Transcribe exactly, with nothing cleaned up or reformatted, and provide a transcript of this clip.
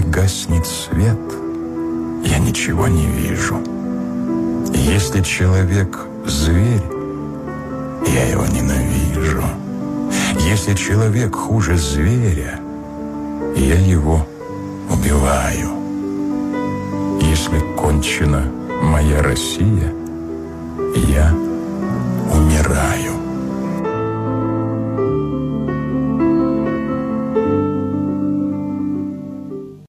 гаснет свет, я ничего не вижу. Если человек — зверь, я его ненавижу. Если человек хуже зверя, я его убиваю. Если кончена моя Россия, я умираю.